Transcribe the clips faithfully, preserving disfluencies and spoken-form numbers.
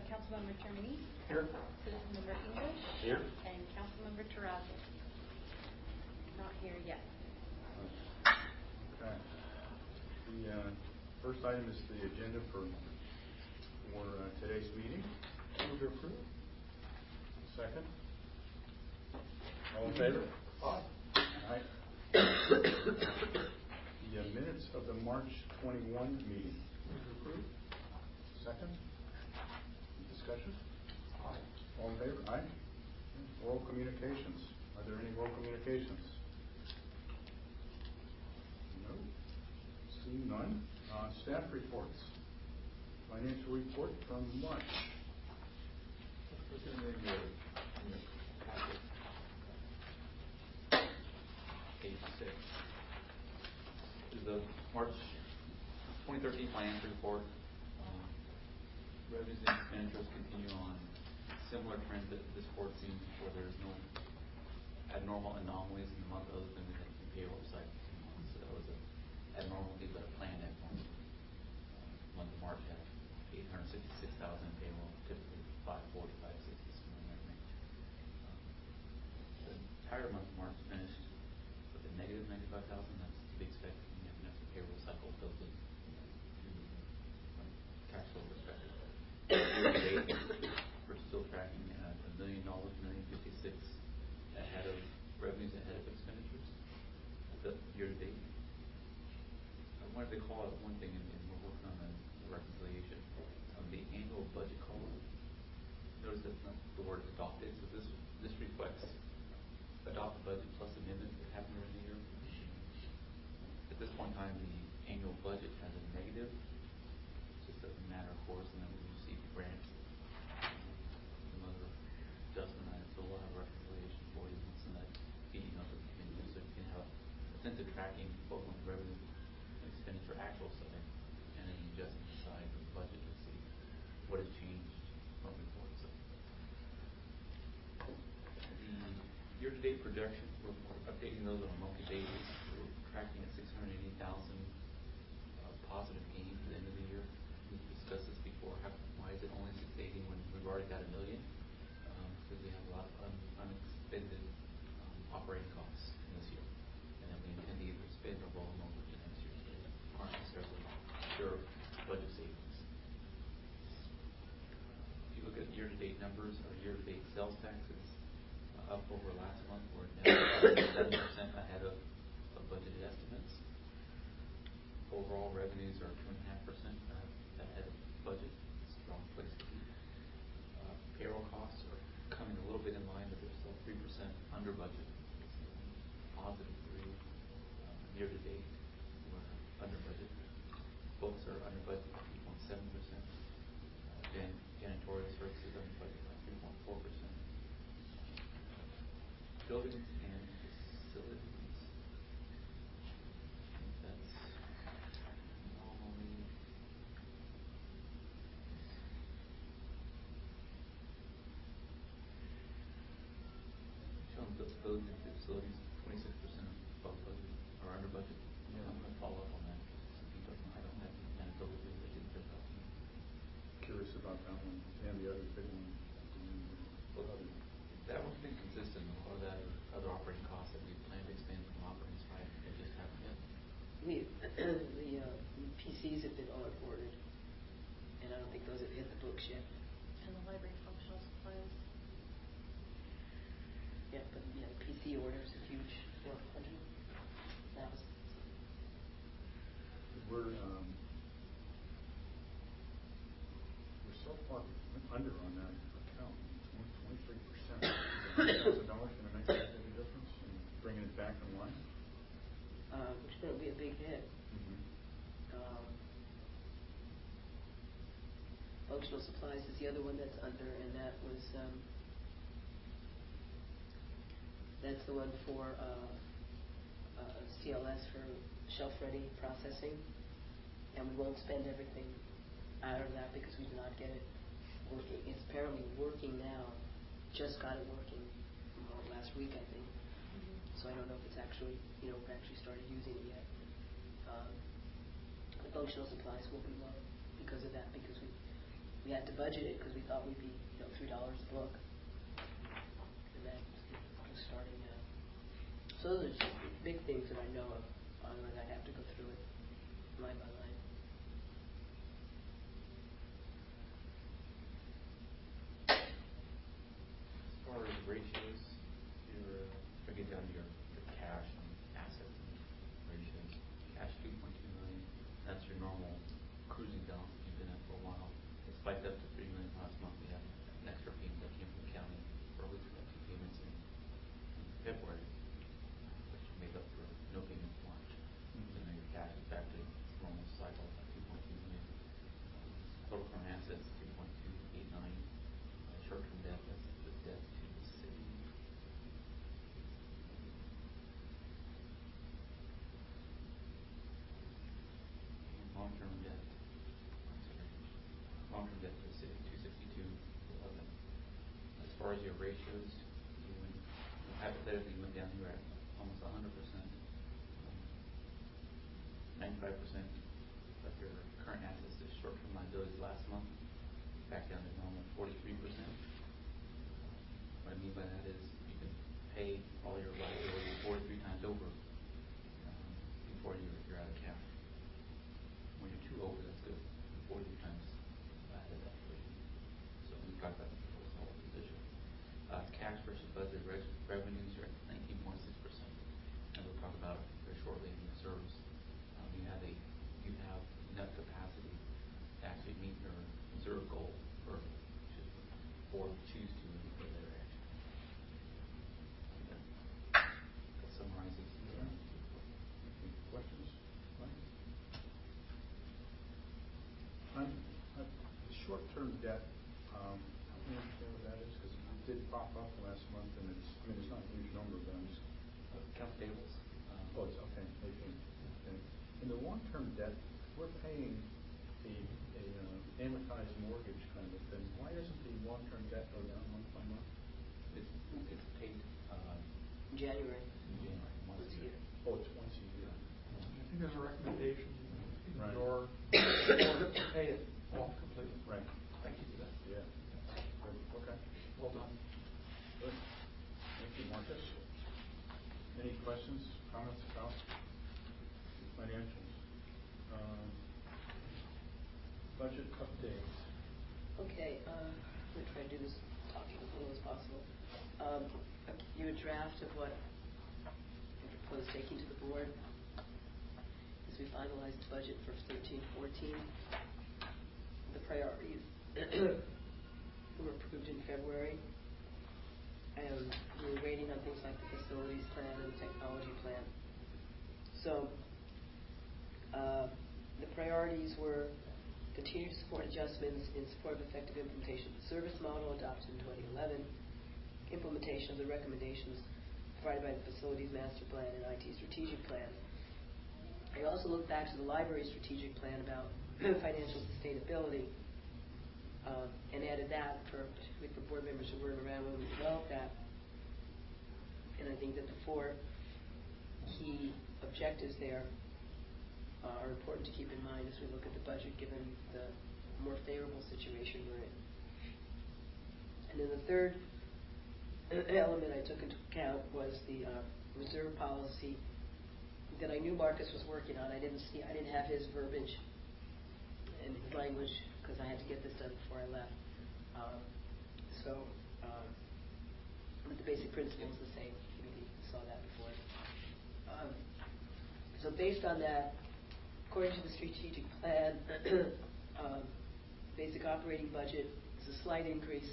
Councilmember Termini. Here. Citizen Member English. Here. And Councilmember Terrazas. Not here yet. Okay. The uh, first item is the agenda for for uh, today's meeting. Move to approve. Second. All in favor? Aye. Aye. The uh, minutes of the March twenty-first meeting. Move to approve. Second. Discussion. Aye. All in favor? Aye. Oral communications. Are there any oral communications? No. Seeing none. Uh, staff reports. Financial report from March. What's in the, uh, in the packet? Page six. This is the March twenty thirteen financial report. Um, revenues and expenditures continue on similar trends that this court seen before. There is no abnormal anomalies in the month other than the payroll cycle. So that was an abnormality, but a planned abnormality. Uh, month of March had eight hundred sixty-six thousand in payroll, typically five forty, five sixty, somewhere in that range. Um, the entire month of March finished with a negative ninety-five thousand. That's to be expected when you have an extra payroll cycle built in, you know, from a cash flow perspective. Year to date, we're still tracking at a million dollars, million fifty-six ahead of revenues, ahead of expenditures. The year to date. I wanted to call out one thing, and, and we're working on the, the reconciliation of the annual budget column. Notice that's not the word adopted, so this this reflects adopt the budget plus amendment that happened during the year. At this point in time, the annual budget has a negative. It's just a matter of course, and then we receive grants, some other adjustment items, so we'll have a reconciliation for you once in that feeding up of the committee, so you can have a sense of tracking both on the revenue and expenditure actual side and then the adjustment side of the budget to see what has changed from before. So the year-to-date projections, we're, we're updating those on a monthly basis. We're tracking at six hundred eighty thousand uh, positive gain for the end of the year. We've discussed this before. How, why is it only six eighty when we've already got a million? Um, because we have a lot of un, unexpended um, operating costs in this year, and then we intend to either spend or roll them over to next year. So they aren't necessarily sure budget savings. If you look at year-to-date numbers or year-to-date sales taxes, uh, up over last month, we're now seven percent ahead of, of budgeted estimates. Overall revenues are two and a half percent ahead of budget. Strong place to be. Uh, payroll costs are coming a little bit in line, but they're still three percent under budget. Positive three. Um, year to date, we're under budget. Books are under budget by three point seven percent. Uh, Jan janitorial services under budget by three point four percent. Buildings and facilities. I think that's normally. Showing the buildings and facilities twenty-six percent above budget or under budget. Yeah. I'm going to follow up on that. Some people, I don't have any anecdotal data that didn't pick up. Curious about that one and the other big one. Well, that one's been consistent. A lot of that are other operating costs that we plan to expand from operating side. They just haven't yet. We, the uh, P Cs have been ordered, and I don't think those have hit the books yet. And the library functional supplies. Yeah, but yeah, P C orders are huge. Four hundred thousand. We're um, we're so far under on that account, twenty-three percent. Is one hundred thousand dollars going to make that big a difference in bringing it back in line? Uh, which will be a big hit. Mm-hmm. Um, functional supplies is the other one that's under, and that was um, that's the one for uh, uh, C L S for shelf-ready processing, and we won't spend everything out of that because we do not get it working. It's apparently working now. Just got it working well, last week, I think. Mm-hmm. So I don't know if it's actually, you know, we actually started using it yet. Um, the functional supplies will be low because of that, because we we we had to budget it because we thought we'd be, you know, three dollars a book. And that was starting now. So those are just big things that I know of, other than I'd have to go through it line by line. As far as ratios, you're, if I get down to your, your cash and assets and ratios, cash two point two million, that's your normal cruising balance you've been at for a while. It spiked up to three million last month. We had an extra payment that came from the county, or at least we got two payments in, in February, which made up for no payment in March. Mm-hmm. So now your cash is back to its normal cycle at two point two million. Total current assets three point two eight nine. Uh, short-term debt, that's the debt to the city. And long-term debt, I'm sorry, long-term debt to the city, two sixty-two eleven. As far as your ratios, you went, you know, hypothetically, you went down, you were at almost one hundred percent. ninety-five percent of your current assets is short-term liabilities last month, back down to normal forty-three percent. What I mean by that is you can pay all your liabilities forty-three times over um, before you're, you're out of cash. When you're too over, that's good. forty-three times out of that equation. So we've got that before this whole position. Uh, cash versus budget re- revenues are at nineteen point six percent. And we'll talk about it very shortly in the reserves. Um, you have a you have enough capacity to actually meet your reserve goal, or should or choose to in the later action. That summarizes. Okay. Any questions? Mike? On, on the short-term debt, um, help me understand what that is, because it did pop up last month, and it's, I mean, it's not a huge number, but I'm just, Uh, account payables. Um, oh, it's, okay, okay, okay. In the long-term debt, we're paying the, a uh, amortized mortgage kind of thing. Why doesn't the long-term debt go down month by month? It's it's paid uh, January. in January once Once a a year. year. Oh, it's once a year. I think there's a recommendation in Right. your order to pay it off completely. Right. Thank you for that. Yeah. Good. Okay. Well done. Good. Thank you, Marcus. Any questions, comments about financials? Um, budget update. Okay, uh, I'm going to try to do this talking as little as possible. Um, I'll give you a draft of what I propose taking to the board as we finalize the budget for thirteen fourteen. The priorities were approved in February, and we were waiting on things like the facilities plan and the technology plan. So uh, the priorities were continue to support adjustments in support of effective implementation of the service model adopted in twenty eleven, implementation of the recommendations provided by the facilities master plan and I T strategic plan. I also looked back to the library strategic plan about financial sustainability uh, and added that for particularly for board members who weren't around when we developed that. And I think that the four key objectives there uh, are important to keep in mind as we look at the budget, given the more favorable situation we're in. And then the third element I took into account was the uh, reserve policy that I knew Marcus was working on. I didn't see, I didn't have his verbiage and his language because I had to get this done before I left. Um, so, um, but the basic principle is the same. Maybe you saw that before. Um, so based on that, according to the strategic plan, um, basic operating budget is a slight increase,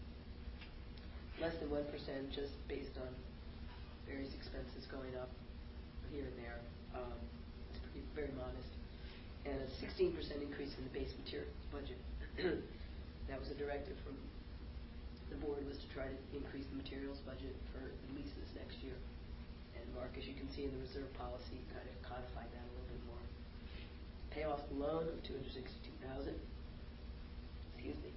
less than one percent, just based on various expenses going up here and there. Um, it's pretty, very modest. And a sixteen percent increase in the base materials budget. That was a directive from the board, was to try to increase the materials budget for the leases next year. And Mark, as you can see in the reserve policy, kind of codified that a little bit more. Pay off the loan of two hundred sixty-two thousand dollars. Excuse me.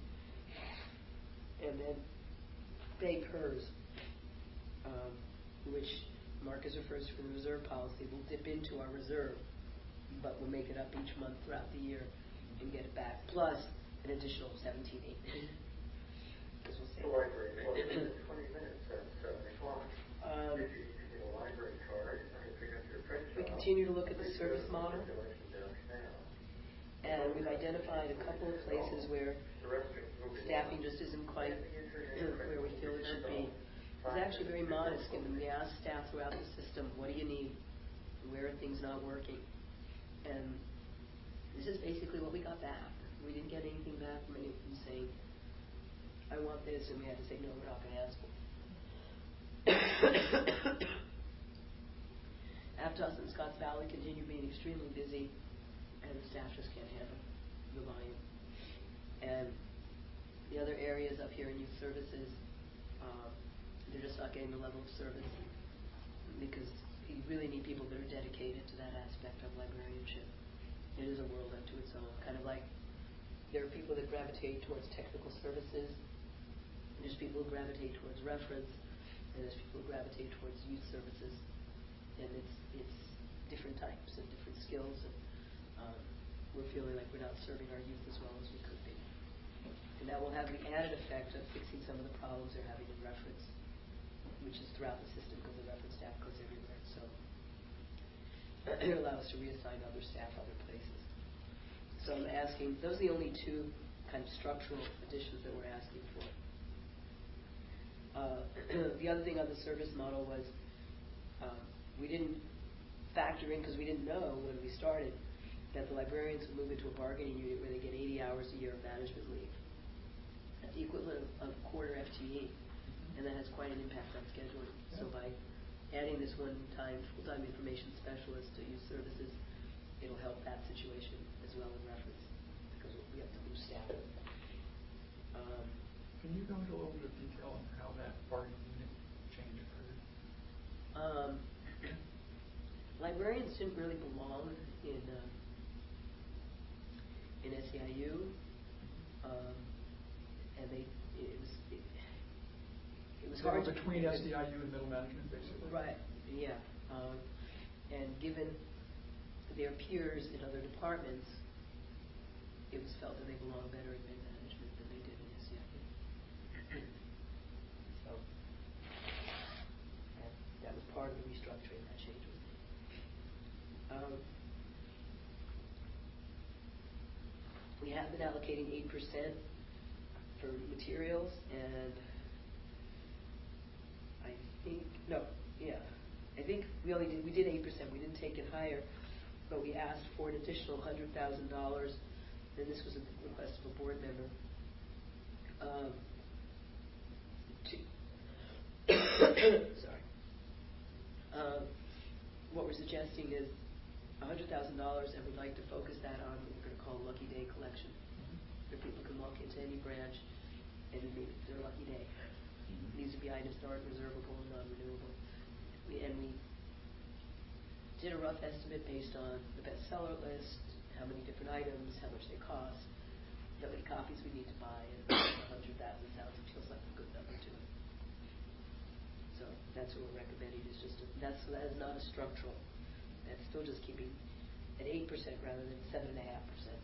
And then pay P E R S, um, which Marcus refers to in the reserve policy, will dip into our reserve, but we'll make it up each month throughout the year and get it back. Plus, an additional seventeen eight. Because we'll The save. library, well, it's twenty minutes, that's seventy o'clock. Um, If you, if you get a library card, or you pick up your print We job, continue to look at the please service go to model. circulation desk now. And we've identified a couple of places where The restrooms will be staffing locked. just isn't quite where we feel it should be. It's actually very modest, given we ask staff throughout the system, what do you need? Where are things not working? And this is basically what we got back. We didn't get anything back from any of them saying, I want this, and we had to say, no, we're not going to ask for it. Aptos and Scotts Valley continue being extremely busy, and the staff just can't handle the volume. And the other areas up here in youth services, um, they're just not getting the level of service because you really need people that are dedicated to that aspect of librarianship. It is a world unto its own. Kind of like there are people that gravitate towards technical services, and there's people who gravitate towards reference, and there's people who gravitate towards youth services. And it's it's different types and different skills, and um, we're feeling like we're not serving our youth as well as we could be. And that will have the added effect of fixing some of the problems they're having in reference, which is throughout the system because the reference staff goes everywhere. So it allows us to reassign other staff other places. So I'm asking, those are the only two kind of structural additions that we're asking for. Uh, the other thing on the service model was um, we didn't factor in, because we didn't know when we started, that the librarians would move into a bargaining unit where they get eighty hours a year of management leave. That's the equivalent of, of quarter F T E, and that has quite an impact on scheduling. So by adding this one-time full-time information specialist to youth services, it'll help that situation as well in reference, because we have to lose staff. Um, Can you go into a little bit of detail on how that bargaining unit change occurred? Um, librarians didn't really belong in uh, in S E I U, um, and they it was it, it was So hard to between S E I U and middle management, basically. right, yeah, um, and given their peers in other departments, it was felt that they belonged better in mid management than they did in S E I U. So that, that was part of the restructuring that change was made. Um, we have been allocating eight percent for materials, and I think no, yeah, I think we only did we did eight percent. We didn't take it higher, but we asked for an additional hundred thousand dollars, and this was a request of a board member. Um, to sorry. Um, what we're suggesting is one hundred thousand dollars, and we'd like to focus that on what we're going to call Lucky Day Collection, where people can walk into any branch and it means their lucky day. It needs to be items that aren't reservable and non-renewable. We, and we did a rough estimate based on the bestseller list, how many different items, how much they cost, how many copies we need to buy, and one hundred thousand sounds feels like a good number to it. So that's what we're recommending, is just a, that's that is not a structural. That's still just keeping at eight percent rather than seven and a half percent.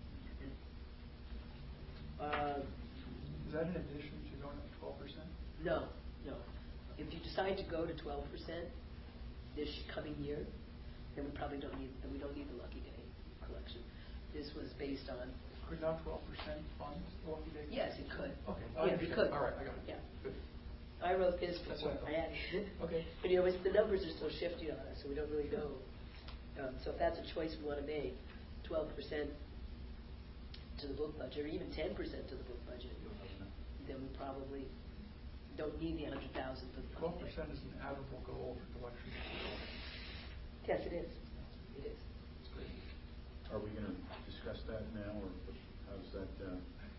Um, Is that in addition to going up twelve percent? no, no. If you decide to go to twelve percent this coming year, then we probably don't need then we don't need the Lucky Day collection. This was based on. Could not twelve percent fund the Lucky Day? Yes, it could. Okay. Yeah, it could. All right, I got it. Yeah. Good. I wrote this That's before. what I I had it. Okay. But you know, it's, the numbers are so shifty on us, so we don't really know. Um, so if that's a choice we want to make, twelve percent to the book budget, or even ten percent to the book budget, then we probably don't need the hundred thousand for the Twelve percent is an admirable goal for collection. Yes, it is. It is. That's great. Are we going to discuss that now, or how's that? Uh,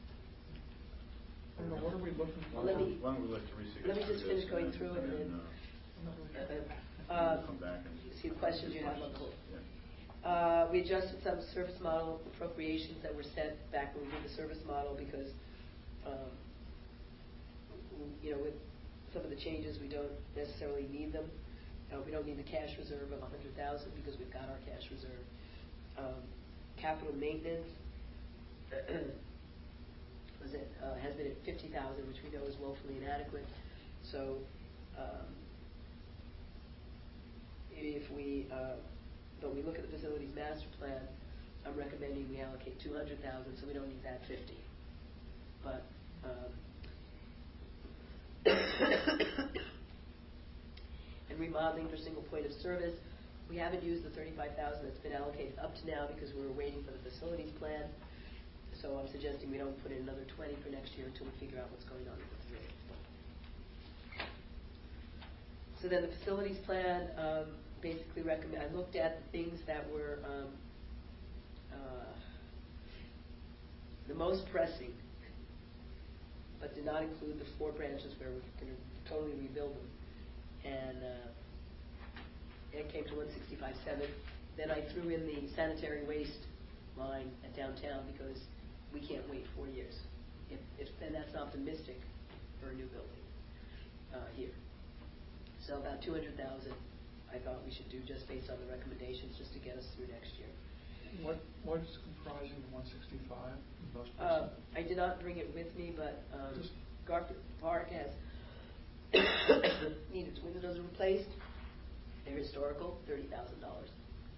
I don't know, what are we looking for? Well, let me- Why don't we let Teresa get let me through just this, finish going and through it, and and then, I'm not really Uh, sure. uh, um, come back and see the questions you have on questions. hold. Yeah. Uh, we adjusted some service model appropriations that were set back when we did the service model because, um, you know, with some of the changes, we don't necessarily need them. Uh, we don't need the cash reserve of one hundred thousand dollars because we've got our cash reserve. Um, capital maintenance, was it, uh, has been at fifty thousand, which we know is woefully inadequate. So, um, if we, uh, but we look at the facilities master plan, I'm recommending we allocate two hundred thousand, so we don't need that fifty. But, um, and remodeling for single point of service, we haven't used the thirty-five thousand that's been allocated up to now because we were waiting for the facilities plan. So I'm suggesting we don't put in another twenty for next year until we figure out what's going on with the facilities plan. So then the facilities plan um, basically recommend. I looked at the things that were um, uh, the most pressing, but did not include the four branches where we're going to totally rebuild them. And uh, it came to one sixty-five seven. Then I threw in the sanitary waste line at downtown because we can't wait four years. If, if then that's optimistic for a new building uh, here. So about two hundred thousand I thought we should do just based on the recommendations, just to get us through next year. What, what is comprising the one sixty-five? Uh, I did not bring it with me, but um, Just- Garfield Park has needed its windows replaced. They're historical, thirty thousand dollars.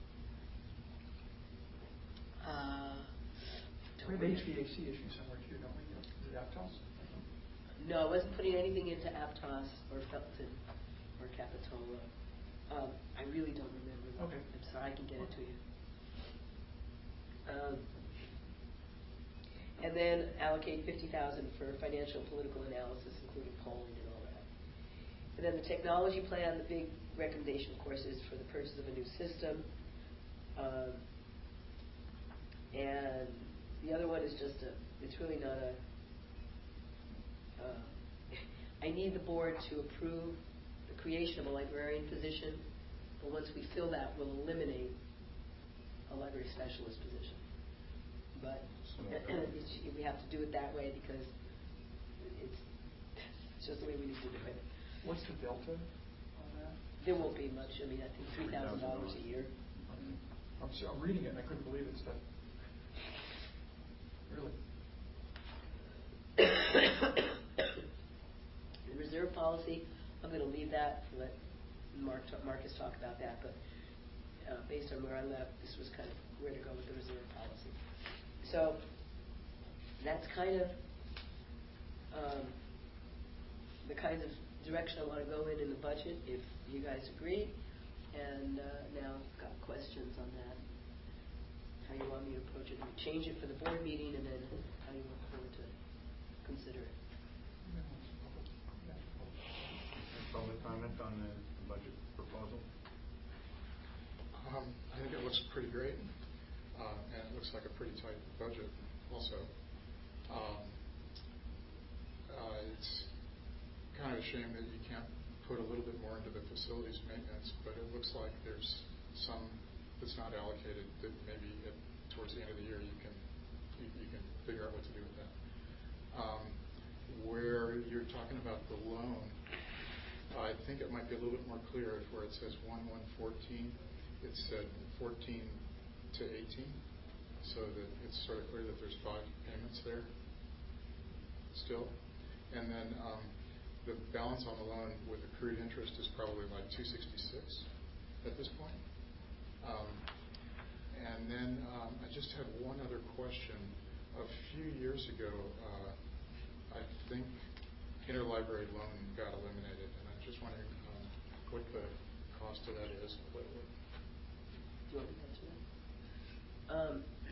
Uh, We have H V A C issues somewhere too, don't we? Is it Aptos? No, I wasn't putting anything into Aptos or Felton or Capitola. Um, I really don't remember. Them. Okay. I'm sorry, I can get it to you. Um, and then allocate fifty thousand for financial and political analysis, including polling and all that. And then the technology plan, the big recommendation, of course, is for the purchase of a new system. Um, and the other one is just a, it's really not a, uh, I need the board to approve the creation of a librarian position, but once we fill that, we'll eliminate a library specialist position. But So- it's, we have to do it that way because it's, it's just the way we need to do it. What's the delta on that? There won't be much. I mean, I think three thousand dollars a year. I'm, so, I'm reading it and I couldn't believe it's that. Really? The reserve policy, I'm going to leave that for let Mark talk, Marcus talk about that. But uh, based on where I left, this was kind of where to go with the reserve policy. So that's kind of um, the kinds of direction I want to go in in the budget, if you guys agree. And uh, now I've got questions on that. How you want me to approach it? And change it for the board meeting, and then how you want the board to consider it. Public comment on the budget proposal? Um, I think it looks pretty great, uh, and it looks like a pretty tight budget also. Um, uh, it's kind of a shame that you can't put a little bit more into the facilities maintenance, but it looks like there's some that's not allocated that maybe at, towards the end of the year you can you, you can figure out what to do with that. Um, where you're talking about the loan, I think it might be a little bit more clear if where it says one one fourteen, it said fourteen to eighteen, so that it's sort of clear that there's five payments there still. And then um, the balance on the loan with accrued interest is probably like two sixty-six at this point. Um, and then um, I just had one other question. A few years ago, uh, I think interlibrary loan got eliminated, and I'm just wondering um, what the cost of that is. What, what Do you want me to answer that? Um,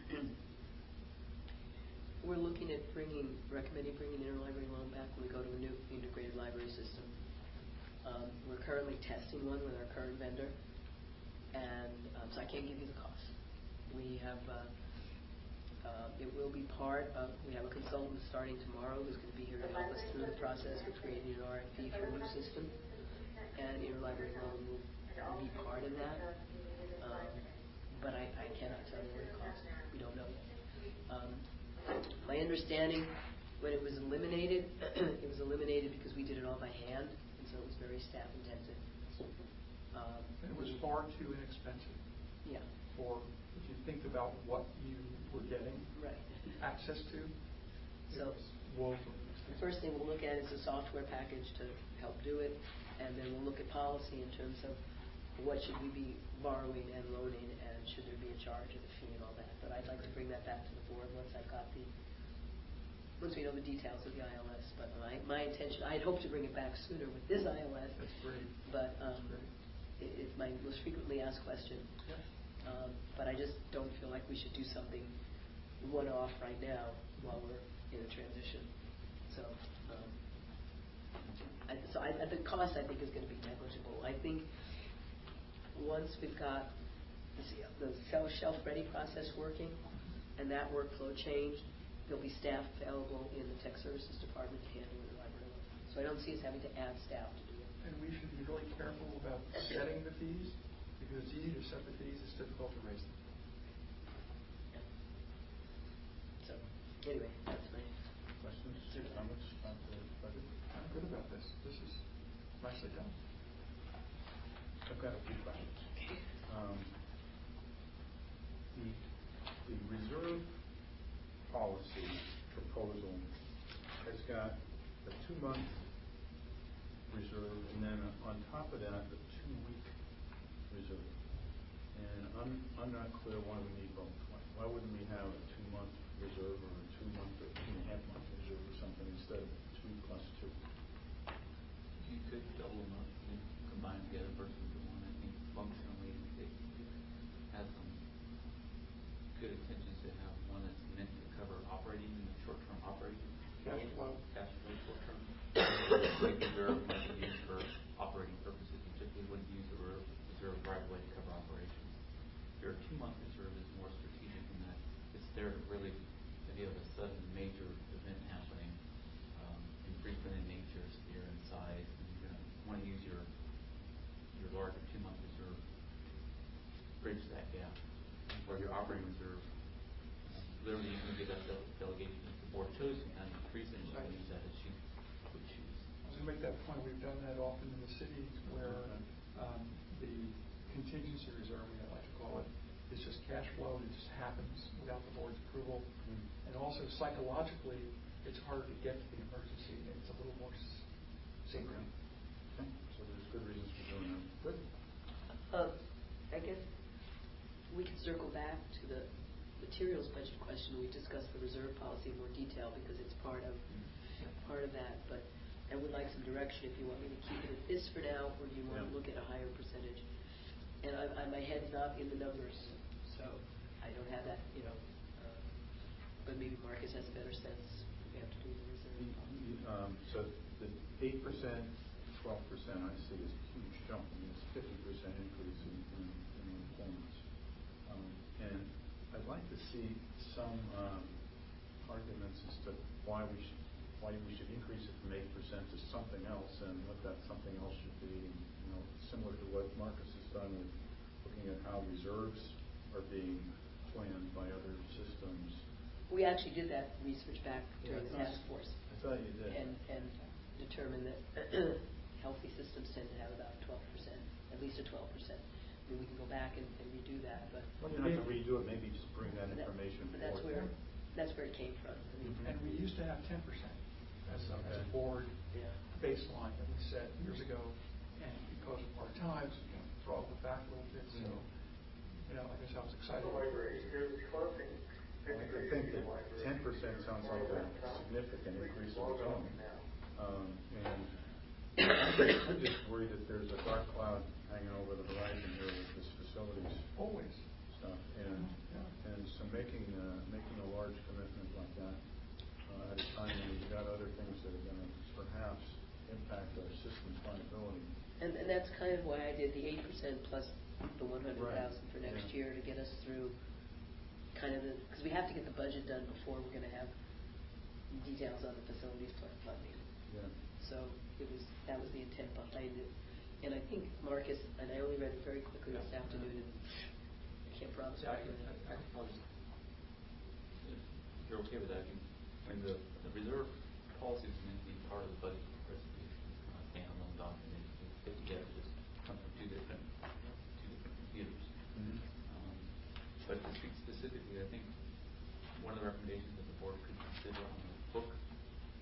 we're looking at bringing, recommending bringing interlibrary loan back when we go to a new integrated library system. Um, we're currently testing one with our current vendor, and um, so I can't give you the cost. We have, uh, uh, it will be part of, we have a consultant starting tomorrow who's going to be here to help us through the process of creating an R F P for a new system, and interlibrary loan will, will be part of that. Um, but I, I cannot tell you what it costs. We don't know yet. Um, my understanding, when it was eliminated, it was eliminated because we did it all by hand, and so it was very staff intensive. Um, And it was far too inexpensive yeah. for, if you think about what you were getting Right. access to. It So- was woefully The misleading. first thing we'll look at is a software package to help do it, and then we'll look at policy in terms of what should we be borrowing and loaning, and should there be a charge of the fee and all that. But I'd like to bring that back to the board once I've got the, once we know the details of the I L S. But my, my intention, I had hoped to bring it back sooner with this I L S. That's great. But um, That's great. it, it's my most frequently asked question. Yeah. Um, but I just don't feel like we should do something one-off right now while we're in a transition. So, um, I, so I, the cost I think is going to be negligible. I think once we've got the, the shelf-ready process working and that workflow changed, there'll be staff available in the tech services department to handle the library. So I don't see us having to add staff to do it. And we should be really careful about setting the fees, because it's easy to set the fees, it's difficult to raise them. So, anyway, that's my... Questions, comments about the budget? I'm good about this. This is nicely done. I've got a few questions. Um, the, the reserve policy proposal has got a two-month reserve, and then on top of that, a two-week reserve. And I'm, I'm not clear why we need both. Why, why wouldn't we have a two-month reserve or a two-month or two-and-a-half-month reserve or something instead of two plus two? You could double them up and combine together versus the one. I think functionally it has some good intentions to have one that's meant to cover operating, short-term operating. Cash flow. Cash flow short-term. Like reserve might be used for operating purposes. You typically wouldn't use the reserve, reserve right away to cover operations. Your two-month reserve is more strategic in that it's there to really, if you have a sudden major event happening, um, infrequent in nature, severe in size, and you're going to want to use your your larger two-month reserve to bridge that gap. Or your operating reserve, literally you can give that dele- delegation if the board chose to kind of increase it, you can use that as you would choose. I was going to make that point. We've done that often in the cities where um, the contingency reserve, we like to call it, is just cash flow. It just happens without the board's approval. Mm. And also psychologically, it's harder to get to the emergency. It's a little more s- sacred. Okay, so there's good reasons for doing that. Good. Uh, I guess we can circle back to the materials budget question. We discussed the reserve policy in more detail because it's part of part of that. But I would like some direction if you want me to keep it at this for now, or do you want Yeah. to look at a higher percentage? And I, I, my head's not in the numbers, so I don't have that, you know. Uh, but maybe Marcus has a better sense if we have to do the reserve The- policy. the, Um, so the eight percent, twelve percent I see is a huge jump. I mean, it's fifty percent increase in, in, in employment. Um, and I'd like to see some um, arguments as to why we should why we should increase it from eight percent to something else, and what that something else should be. And, you know, similar to what Marcus has done with looking at how reserves are being planned by other systems. We actually did that research back during Yeah, the I task thought- force. I thought you did. And, and determined that healthy systems tend to have about twelve percent, at least a twelve percent. I mean, we can go back and, and redo that, but. Well, you don't have to redo it. Maybe just bring that but that- information But that's forward. where, that's where it came from. I mean, Mhm. And we used to have ten percent as a, as a Okay. board Yeah. baseline that we set years ago. And because of our times, we kind of throttled it back a little bit. So, Mhm. you know, I guess I was excited. The library is closing. I think that ten percent sounds like a significant increase of its own. Um, and I'm just worried that there's a dark cloud hanging over the horizon here with this facilities Always. stuff. And, Yeah. and so making, uh, making a large commitment like that, uh, at a time when we've got other things that are gonna perhaps impact our system's viability. And, and that's kind of why I did the eight percent plus the one hundred thousand for Right. next Yeah. year to get us through kind of the, because we have to get the budget done before we're going to have details on the facilities plan funding. Yeah. So it was, that was the intent behind it. And I think Marcus, and I only read it very quickly this Yeah. afternoon, and I can't promise. Yeah, I I'm can, gonna- I I can probably, if you're okay with that, I can, I mean, the, the reserve policy is meant to be part of the budget presentation. It's not a standalone document. It's put together, just come from two different, two different computers. Mhm. Um, But to speak specifically, I think one of the recommendations that the board could consider on the book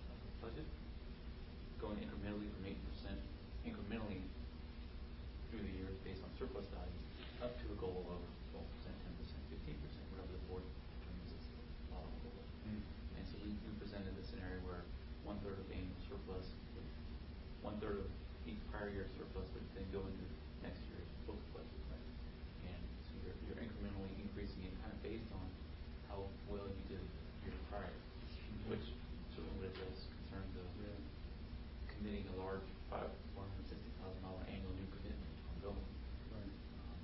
budget, going incrementally from eight percent, incrementally through the years based on surplus values, up to a goal of twelve percent, ten percent, fifteen percent, whatever the board determines is the bottom goal. Mm. And so we, we presented a scenario where one third of annual surplus, would, one third of each prior year surplus would then go into next year's book budget. Right? And so you're, you're incrementally increasing it kind of based on how well you did the year prior, which certainly would address concerns of Yeah. committing a large five one hundred sixty thousand dollar annual new commitment ongoing. Right. Um,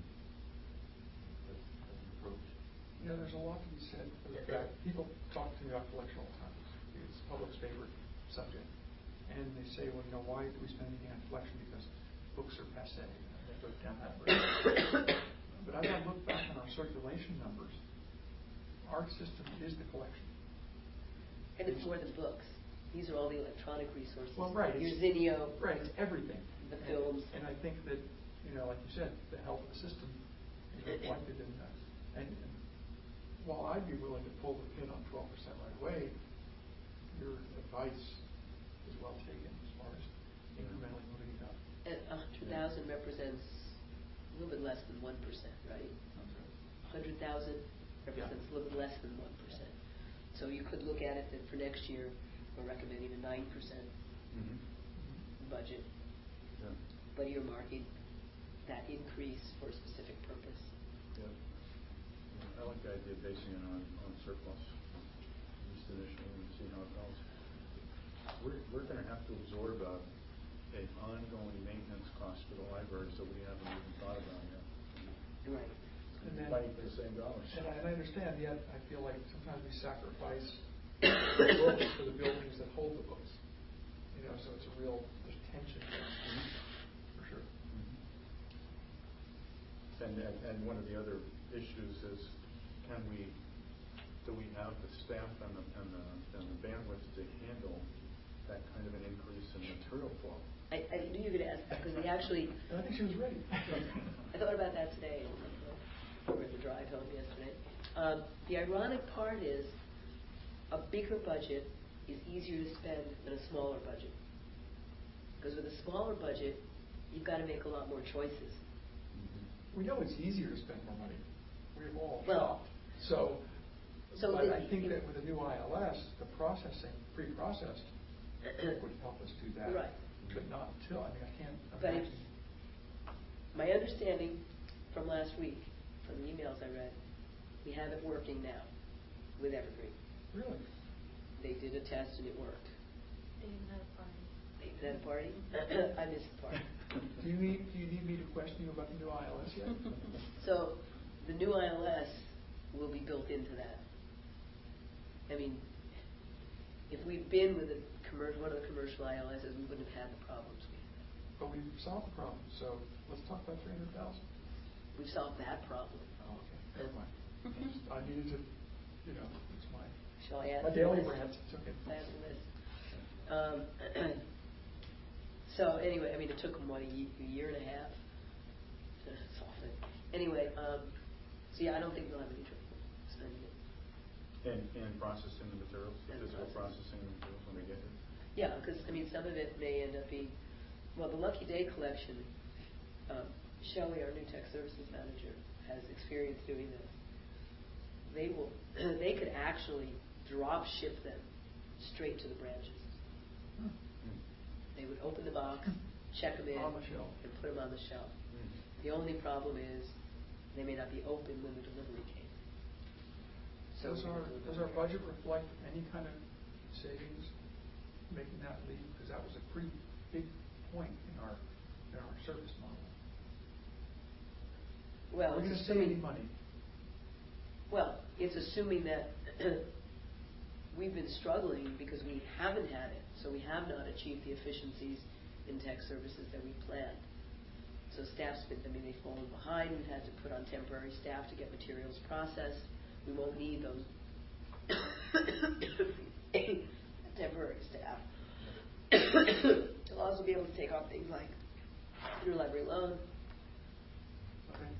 that's, that's an approach. You know, there's a lot to be said for the fact, people talk to me about collection all the time. It's the public's favorite subject. And they say, well, you know, why do we spend anything on collection? Because books are passé. And they go down that road. But as I look back on our circulation numbers, our system is the collection. And it's more than books. These are all the electronic resources. Well, right. Your it's- Zinio. Right, it's everything. The And- films. And I think that, you know, like you said, the health of the system is reflected in that. And, and while I'd be willing to pull the pin on twelve percent right away, your advice is well taken as far as incrementally moving it up. And a hundred thousand represents a little bit less than one percent, right? That's right. Hundred thousand represents a little bit less than one percent. So you could look at it that for next year, we're recommending a nine percent Mm-hmm. budget, Yeah. but you're marking that increase for a specific purpose. Yeah. Yeah. I like the idea of basing it on, on surplus, at least initially, and see how it goes. We're, we're gonna have to absorb a, an ongoing maintenance cost for the libraries that we haven't even thought about yet. Right. And then- Fighting for the same dollars. And I, and I understand, yet I feel like sometimes we sacrifice the books for the buildings that hold the books. You know, so it's a real, there's tension there, for sure. Mm-hmm. And, and, and one of the other issues is, can we, do we have the staff and the, and the, and the bandwidth to handle that kind of an increase in material flow? I, I knew you were going to ask that because we actually, And I think she was ready. I thought about that today over the drive home yesterday. Um, the ironic part is a bigger budget is easier to spend than a smaller budget. Because with a smaller budget, you've got to make a lot more choices. We know it's easier to spend more money. We've all Well, shopped. So, so but the- I think that with the new I L S, the processing, pre-processed, would help us do that. Right. But not until, I mean, I can't But it's, imagine. my understanding from last week, from the emails I read, we have it working now with Evergreen. Really? They did a test and it worked. They even had a party. They even had a party. I missed the party. Do you need, do you need me to question you about the new I L S yet? So the new I L S will be built into that. I mean, if we'd been with a commercial, one of the commercial I L Ss, we wouldn't have had the problems we have. But we've solved the problem, so let's talk about three hundred thousand. We've solved that problem. Oh, okay, never mind. I just- I needed to, you know, it's my, Shall I add my to the daily list? rant, it's okay. Add to the list. Um, so anyway, I mean, it took them, what, a ye- a year and a half to solve it. Anyway, um, so yeah, I don't think we'll have any trouble spending it. And, and processing the materials, the And physical processing. processing the materials when they get here? Yeah, because, I mean, some of it may end up being, well, the Lucky Day collection, um, Shelley, our new tech services manager, has experience doing this. They will, they could actually drop ship them straight to the branches. Hmm. They would open the box, check them in, On the shelf. and put them on the shelf. Mm. The only problem is they may not be open when the delivery came. So Does our, does our budget reflect any kind of savings making that leap? Because that was a pretty big point in our, in our service model. Well, We're it's going to save any assuming- money. Well, it's assuming that we've been struggling because we haven't had it, so we have not achieved the efficiencies in tech services that we planned. So staff's been, I mean, they've fallen behind. We've had to put on temporary staff to get materials processed. We won't need those temporary staff. We'll also be able to take off things like interlibrary loan. Okay.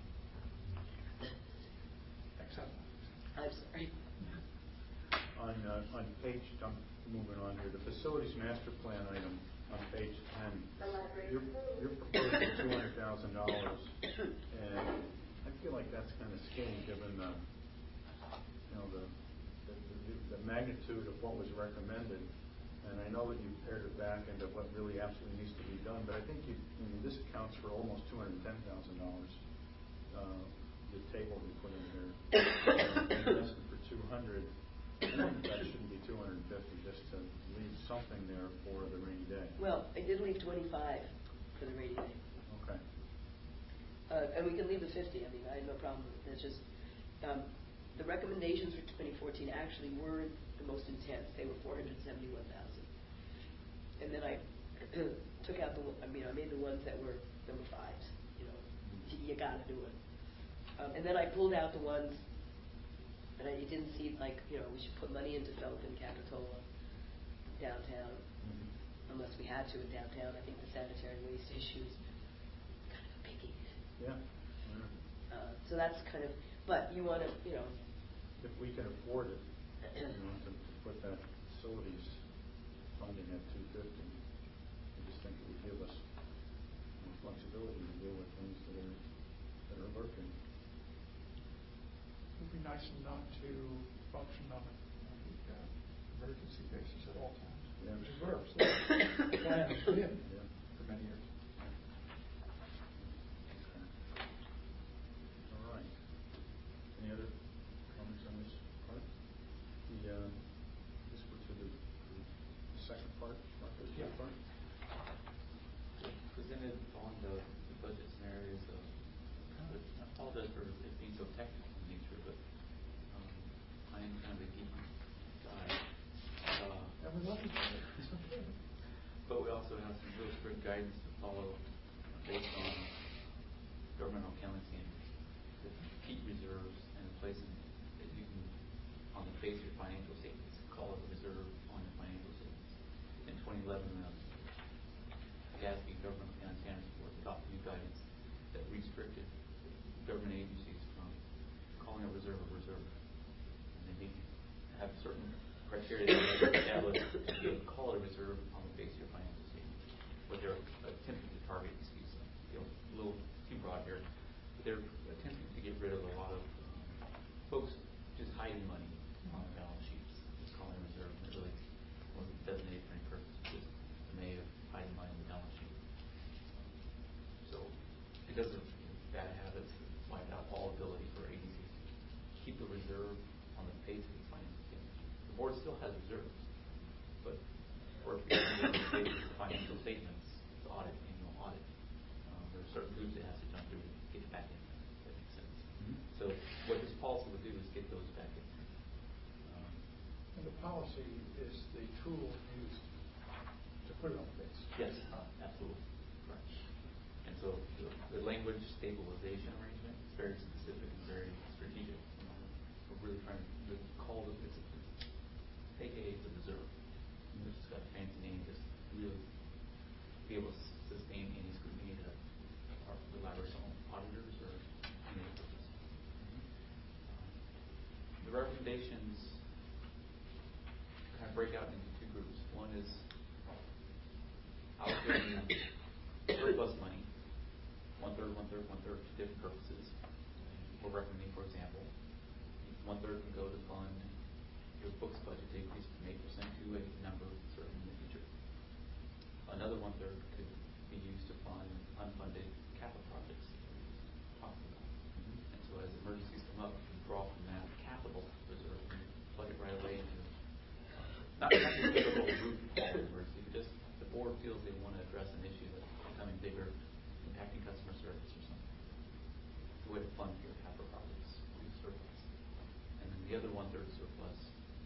Except. I'm sorry. On, uh, uh, on page, I'm moving on here, the facilities master plan item on page ten, The library you're, you're proposing two hundred thousand dollars, and I feel like that's kind of skinny given the, you know, the, the, the, the magnitude of what was recommended. And I know that you pared it back into what really absolutely needs to be done, but I think you, I mean, this accounts for almost two hundred ten thousand dollars. Uh, the table you put in here, uh, asking for two hundred. I think that shouldn't be two hundred fifty, just to leave something there for the rainy day. Well, I did leave twenty-five for the rainy day. Okay. Uh, and we can leave the fifty, I mean, I have no problem with it. It's just, um, the recommendations for twenty fourteen actually were the most intense. They were four hundred seventy-one thousand. And then I took out the, I mean, I made the ones that were number fives, you know, you gotta do it. Um, and then I pulled out the ones that I didn't see, like, you know, we should put money into Felton, Capitola, downtown, Mm-hmm. unless we had to in downtown. I think the sanitary waste issue is kind of a biggie. Yeah. Yeah. Uh, so that's kind of, but you want to, you know. If we can afford it, you know, to, to put that facilities funding at two fifty, I just think it would give us more flexibility to deal with things that are that are lurking. It would be nice not to function on a, on a uh, emergency basis at all times. Yeah. Which is where our plan has been Yeah. for many years. Okay. All right. Any other comments on this part? The uh, this we're to the, the second part, Marcus, Yeah. part. Presented on the, the budget scenarios of kind of, I apologize for it being so technical in nature, but um, I am kind of a geeky guy. Uh, And we love each other. It's okay. But we also have some real strict guidance to follow based on governmental accounting standards to keep reserves and a place in, that you can, on the face of your financial statements, call it a reserve on your financial statements. In twenty eleven, uh, G A S B, Government Accounting Standards Board, adopted new guidance that restricted government agencies from calling a reserve a reserve. And they need to have certain criteria that they established to be able to call it a reserve on the face of your financial statement. What they're attempting to target, excuse me, you know, a little too broad here, but they're attempting to get rid of a lot of um, folks just hiding money on the balance sheets, just calling it a reserve, and it really wasn't designated for any purpose, just a way of hiding money on the balance sheet. So because of bad habits, it's wiped out all ability for agencies to keep the reserve on the face of its financial statements. The board still has reserves, but for it to be on the face of the financial statements, it's audit, annual audit. Um, there are certain hoops it has to jump through to get it back in. If that makes sense. Mm-hmm. So what this policy would do is get those back in. Um, And the policy is the tool used to put it on the base. Yes, uh, absolutely. Correct. And so the, the language stabilization arrangement is very specific and very strategic. You know, we're really trying to call it, it's, it's A K A it's a reserve. It's just got a fancy name, just really be able to sustain any scrutiny that our, the library's own auditors or any other purpose. Um, the recommendations kind of break out into two groups. One is allocating surplus money, one third, one third, one third, to different purposes. We're recommending, for example, one third can go to fund your books budget to increase from eight percent to a number certain in the future. Another one third could be used to fund unfunded capital projects that we talked about. Mm-hmm. And so as emergencies come up, we draw from that capital reserve and plug it right away into uh, not not a typical root cause emergency, but just the board feels they want to address an issue that's becoming bigger, impacting customer service or something. It's a way to fund your capital projects with surplus. And then the other one third surplus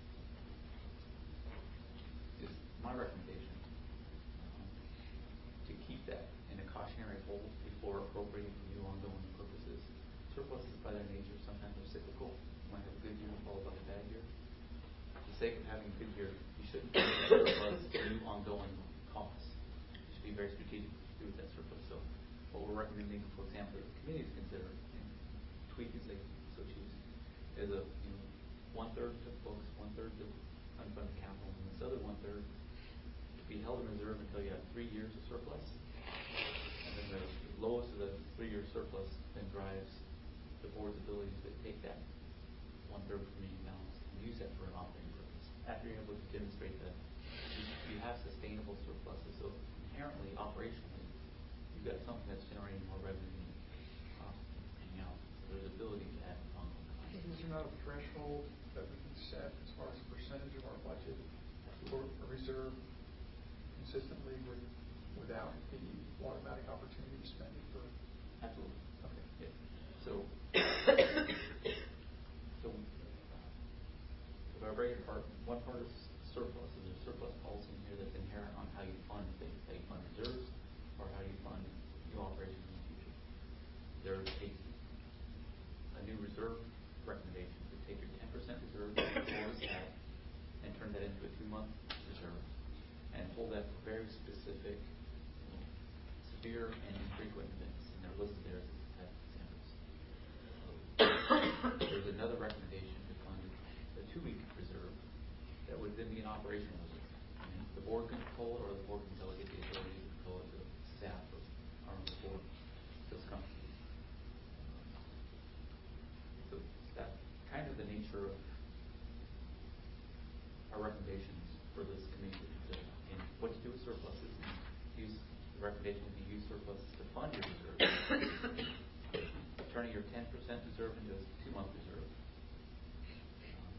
is my recommendation um, to keep that in a cautionary hold before appropriating for new ongoing purposes. Surpluses by their nature sometimes are cyclical. You might have a good year followed by a bad year. For the sake of having a good year, you shouldn't put surplus to new ongoing costs. You should be very strategic to do with that surplus. So what we're recommending, for example, the committee to consider and tweak as they so choose is a you know, one third to books, one third to unfunded capital, and this other one third to be held in reserve until you have three years of surplus. And then the lowest of the three-year surplus then drives the board's ability to take that one third remaining balance and use that for an operating purpose. After you're able to demonstrate that you, you have sustainable surpluses, so inherently, operationally, you've got something that's generating more revenue than cost paying out. So there's ability to add ongoing costs. Is there not a threshold that we can set as far as a percentage of our budget for a reserve consistently with, without the automatic opportunity to spend it for? Absolutely. Okay. Yeah. So, so our regular part, one part is surplus. Is there a surplus policy in here that's inherent on how you fund things, how you fund reserves, or how you fund new operations in the future? There's a, a new reserve recommendation to take your ten percent reserve that you always have and turn that into a two-month reserve and hold that for very specific, you know, severe and infrequent events, and they're listed there as as examples. There's another recommendation to fund a two-week reserve that would then be an operational reserve. And the board can control it, or the board can delegate the authority to control it to staff or or the board feels comfortable. So that's kind of the nature of our recommendations for this committee to consider. And what to do with surpluses. Use the recommendation to use surpluses to fund your reserve. Turning your ten percent reserve into a two-month reserve. Um,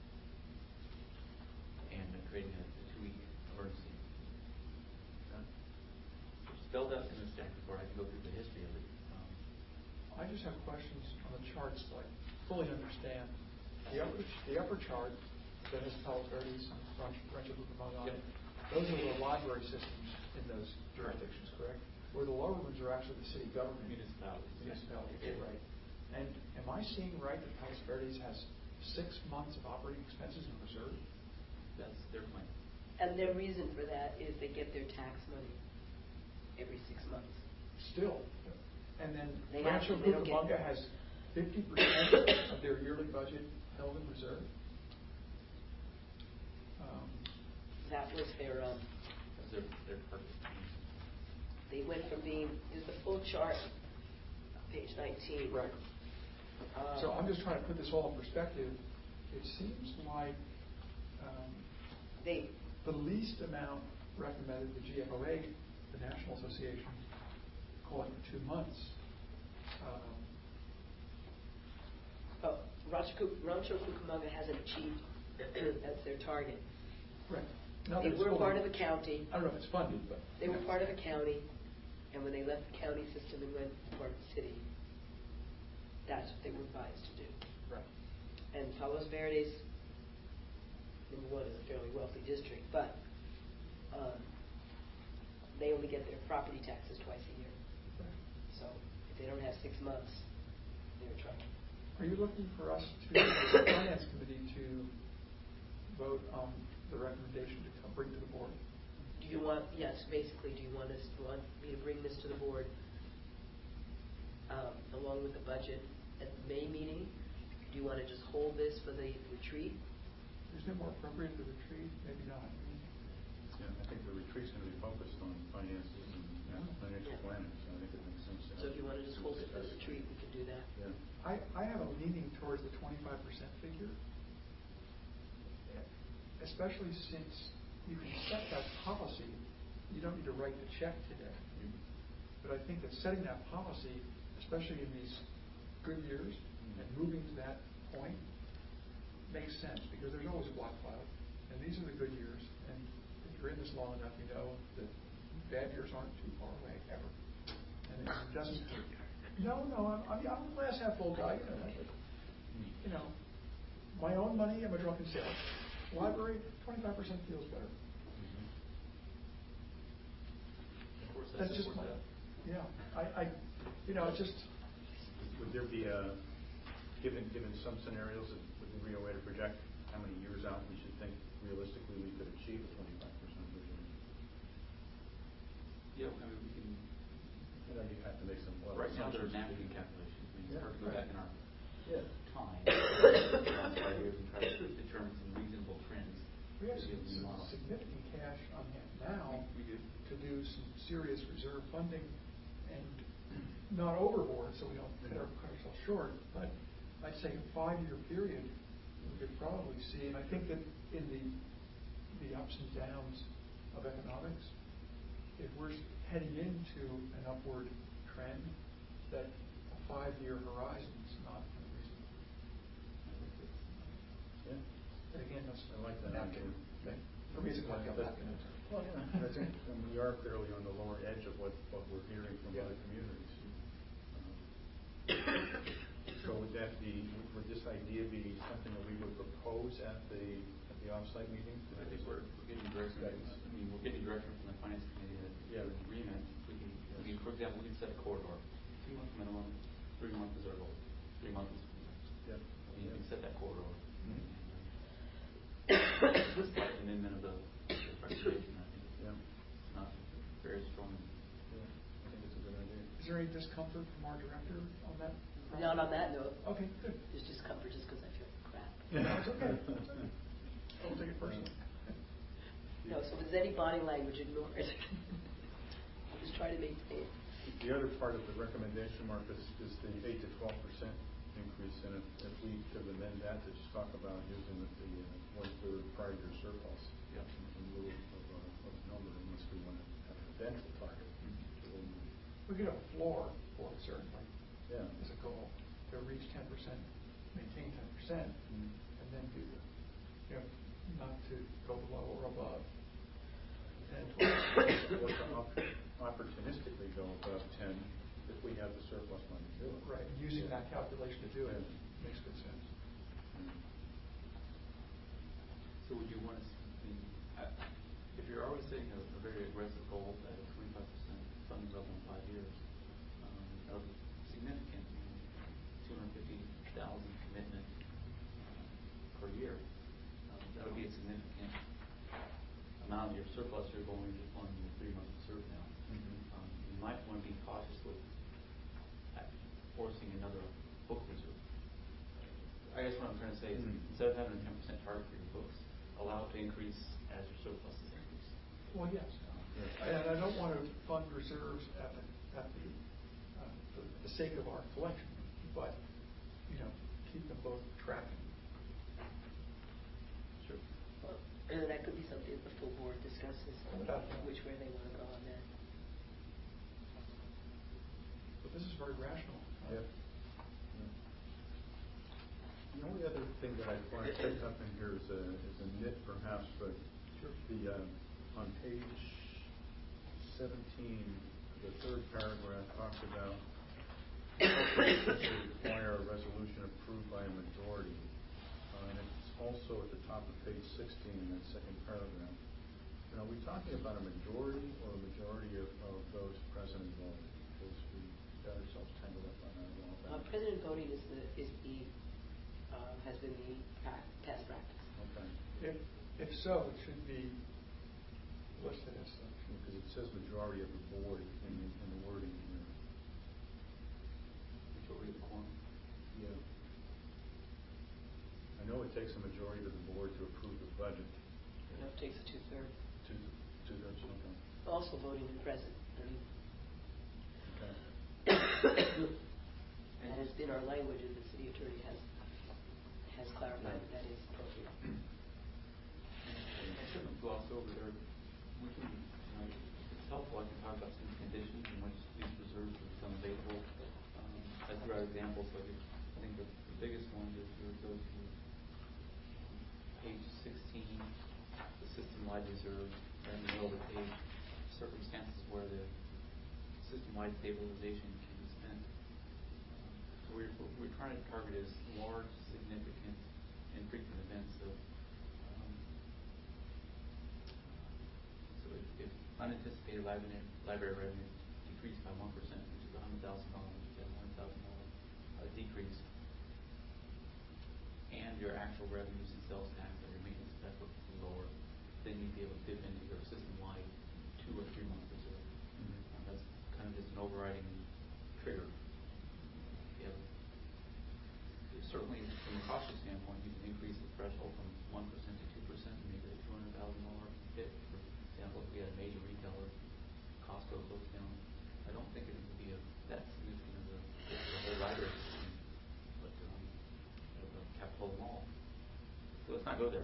and then creating a, a two-week emergency. Uh, spelled out in the staff report. I can go through the history of it. Um, I just have questions on the charts so I fully understand. The upper, the upper chart that has Palos Verdes and Rancho Rancho Cucamonga on it, Yep. those are the library systems in those jurisdictions, correct? Where the lower ones are actually the city government. Municipalities. Municipalities, okay, right. And am I seeing right that Palos Verdes has six months of operating expenses in reserve? That's their plan. And their reason for that is they get their tax money every six months. Still. And then They have Rancho to- they don't get- Cucamonga has fifty percent of their yearly budget held in reserve. Um, That was their, um, That's their, their purpose. they went from being, is the full chart, page nineteen. Right. Uh, So I'm just trying to put this all in perspective. It seems like um, They, the least amount recommended, the G F O A, the National Association, calling for two months. Um, oh, Rancho Cuc- Rancho Cucamonga hasn't achieved, that's their target. Right. Now They that it's were fully- part of a county. I don't know if it's funded, but. They were part of a county, and when they left the county system and went part of the city, that's what they were advised to do. Right. And Palos Verdes, number one, is a fairly wealthy district, but um, they only get their property taxes twice a year. Right. So if they don't have six months, they're in trouble. Are you looking for us to, as a finance committee, to vote on the recommendation to come bring to the board? Do you want, yes, basically, do you want us, want me to bring this to the board um, along with the budget at the May meeting? Do you want to just hold this for the retreat? Isn't it more appropriate at the retreat? Maybe not. Yeah, I think the retreat's going to be focused on finances and Yeah. financial Yeah. planning, so I think it makes sense. to So have if you want to just hold it for the discussion. retreat, we can do that. Yeah. I, I have a leaning towards the twenty-five percent figure, especially since you can set that policy. You don't need to write the check today. But I think that setting that policy, especially in these good years, and moving to that point, makes sense, because there's always a black cloud. And these are the good years, and if you're in this long enough, you know that bad years aren't too far away, ever. And it doesn't hurt. No, no, I'm, I'm, I'm a glass half full guy, you know. I, you know, my own money, I'm a drunken sailor. Library, twenty-five percent feels better. Of course, That's just my, yeah, I, I, you know, it's just, Would there be a, given, given some scenarios, would there be a way to project how many years out we should think realistically we could achieve a twenty-five percent reserve? Yeah, I mean, we can. You know, you have to make some. a lot of Right now, there are assumptions. napkin calculations. I mean, it's Yeah. hard to go back in our Yeah. time, last five years, and try to determine some reasonable trends. we have some serious reserve funding and not overboard, so we don't cut our- cut ourselves short, but I'd say a five-year period, we could probably see, and I think that in the, the ups and downs of economics, if we're heading into an upward trend, that a five-year horizon is not unreasonable. Yeah. But again, that's. I like that napkin. idea. For me, it's like a That's- napkin. Well, yeah, I think um, we are clearly on the lower edge of what, what we're hearing from Yeah. other communities. So would that be, would- would this idea be something that we would propose at the, at the off-site meeting? I think we're, we're getting direction, I mean, we're getting direction from the finance committee that Yeah. there's agreement. We can, I mean, for example, we can set a corridor, two month minimum, three month is our goal, three months is. Yeah. I mean, you can set that corridor. Mhm. This is like an amendment of the the recommendation, I think. Yeah. It's not very strong. Yeah, I think it's a good idea. Is there any discomfort from our director on that? Not on that note. Okay, good. There's discomfort just because I feel like crap. No, it's okay. It's okay. Don't take it personally. No, so if there's any body language, ignore it. I'm just trying to maintain. The other part of the recommendation, Mark, is, is the eight to twelve percent increase, and if, if we could amend that to just talk about using the, the uh, one third prior year surplus. Yep. In lieu of, uh, of a number, unless we want to have a potential target. We could have a floor for it, certainly, Yeah. as a goal, to reach ten percent, maintain ten percent, Mhm. and then do the, you know, not to go below or above. And Or to op- opportunistically go above ten if we have the surplus money to do it. right, using Yeah. that calculation to do it Yeah. makes good sense. Mm. So would you want to, I mean, I- if you're always setting a, a very aggressive goal at a twenty-five percent funding level in five years, um, that would be significant, you know, two hundred fifty thousand commitment uh, per year. Um, that would be a significant amount of your surplus you're going to fund your three month reserve now. Mhm. Um, you might want to be cautious with uh, forcing another book reserve. I guess what I'm trying to say is, Mm. instead of having a ten percent target for your books, allow it to increase as your surplus is increased. Well, yes. Yeah. And I don't want to fund reserves at the, at the, uh, the, the sake of our collection, but, you know, keep them both tracking. Sure. Well, and that could be something that the full board discusses, Without doubt. which way they want to go on that. But this is very rational. Yeah. The only other thing that I want to pick up in here is a, is a nit perhaps, but the, uh, on page seventeen, the third paragraph talks about corporations should require a resolution approved by a majority. Uh, and it's also at the top of page sixteen in that second paragraph. And are we talking about a majority or a majority of, of those present and voting? Because we got ourselves tangled up on that a while Uh, back. President voting is the, is the, uh, has been the pra- past practice. Okay. If, if so, it should be listed as such. Because it says majority of the board in the, in the wording here. Majority of the quorum. Yeah. I know it takes a majority of the board to approve the budget. You know, it takes a two-thirds. Two, two thirds, okay. Also voting in present. I mean, Okay. that has been our language, and the city attorney has, has clarified that that is appropriate. I shouldn't have glossed over there. We can, you know, it's helpful, I can talk about some conditions in which these reserves will become available. Um, as there are examples, like I think the, the biggest one is you would go to page sixteen, the system-wide reserve, and in the middle of the page, circumstances where the system-wide stabilization can be spent. Um, so we're, we're, we're trying to target as large, significant, and frequent events of um, so if, if unanticipated library, library revenue decreased by one percent, which is a hundred thousand dollars, you get a hundred thousand dollar uh, decrease, and your actual revenues and sales tax or your maintenance tax were lower, then you'd be able to dip into your system-wide two or three month reserve. Mhm. Uh, that's kind of just an overriding trigger. You have, certainly, from a cautious standpoint, you can increase the threshold from one percent to two percent and make it a two hundred thousand dollar hit. For example, if we had a major retailer, Costco, let's not go there.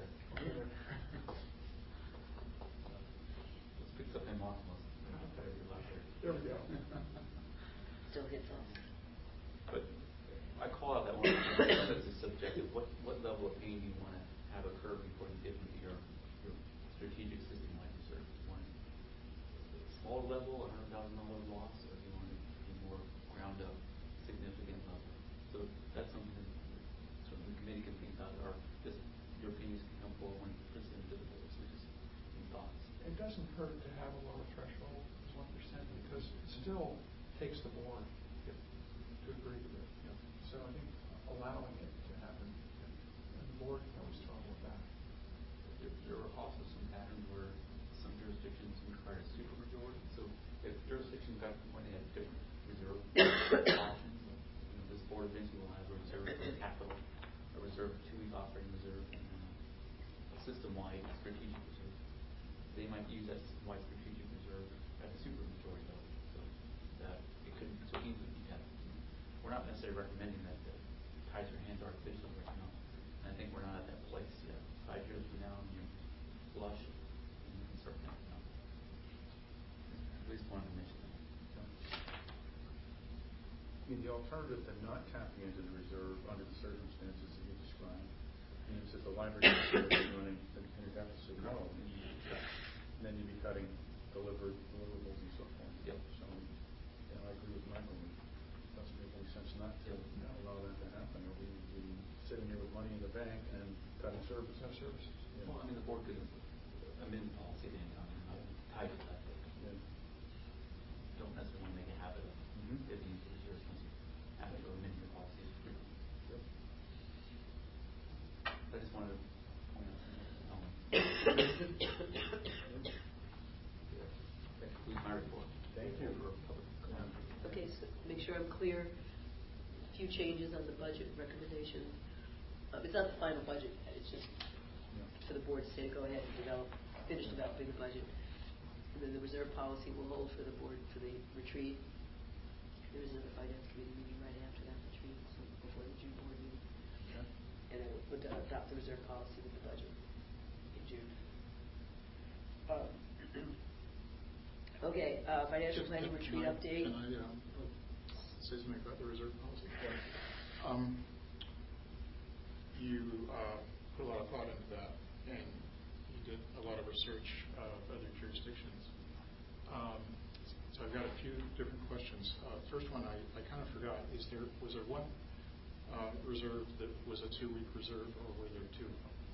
Let's pick something more. There we go. Still hits us. But I call out that one that's a subjective. What what level of pain do you want to have occur before you get into your your strategic system-wide reserve? Do you want a small level, a hundred thousand dollar loss, or do you want to be more ground up, significant level? So that's something that certainly the committee can think about, or just your opinions can come forward when presented to the board. So just some thoughts. It doesn't hurt to have a lower threshold as one percent because it still takes the board to, to agree with it. Yeah. So I think allowing it to happen, and the board can always struggle with that. There, there are also some patterns where some jurisdictions require a supermajority. So if jurisdictions got to the point they had different reserve options, you know, this board eventually will have a reserve for capital, a reserve two-week operating reserve, and uh, a system-wide strategic reserve. They might use that system-wide strategic reserve at the supermajority level, so that it could so easily be tapped. We're not necessarily recommending that the ties your hands artificially right now. And I think we're not at that place yet. Five years from now, you flush it, and you can start tapping out. At least wanted to mention that. I mean, the alternative to not tapping into the reserve under the circumstances that you described means that the library is running in a deficit low, and, you, and then you'd be cutting delivered deliverables and so forth. Yep. So, yeah, I agree with Michael. It doesn't make any sense not to Yep. allow that to happen, or we would be sitting here with money in the bank and cutting services. No services. Yeah. Well, I mean, the board could amend the policy at any time and not tie to that. Yeah. Don't necessarily want to make a habit of Mhm. dipping into reserves once you have it or amend your policy as frequently. Yep. I just wanted to point out some. That concludes my report. Thank you. For public comment. Okay, so make sure I'm clear. A few changes on the budget recommendation. Uh, it's not the final budget yet. It's just Yeah. for the board to say, go ahead and develop, finish developing the budget. And then the reserve policy will hold for the board for the retreat. There is another finance committee meeting right after that retreat, so before the June board meeting. Okay. And then we'll adopt the reserve policy with the budget in June. Um, okay, uh, financial Just- planning can retreat I- update. Can I um, say something about the reserve policy? Um, you uh, put a lot of thought into that, and you did a lot of research of other jurisdictions. Um, so I've got a few different questions. Uh, first one, I, I kind of forgot. Is there was there one uh, reserve that was a two-week reserve, or were there two?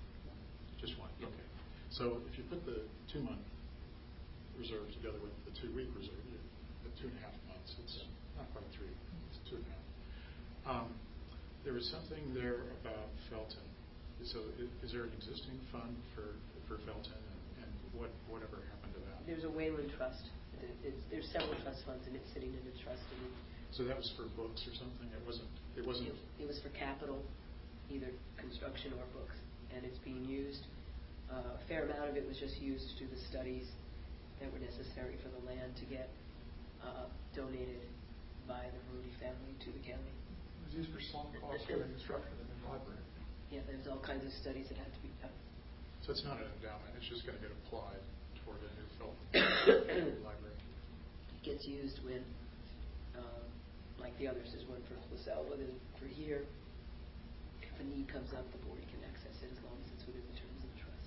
Just one. Yep. Okay. So if you put the two-month reserve together with the two-week reserve, you have two and a half months. It's not quite three. It's two and a half. Um, there was something there about Felton. So is, is there an existing fund for for Felton, and, and what whatever happened to that? There's a Wayland Trust. It- It's, there's several trust funds, and it's sitting in a trust. And it, So that was for books or something. It wasn't. It wasn't. it, it was for capital, either construction or books, and it's being used. Uh, a fair amount of it was just used to do the studies that were necessary for the land to get uh, donated by the Rudy family to the county. It was used for sunk costs for the construction of the new library. Yeah, there's all kinds of studies that have to be done. So it's not an endowment. It's just going to get applied toward a new Felton library. It gets used when, um, like the others, there's one for LaSalle, but then for here, if a need comes up, the board can access it as long as it's within the terms of the trust.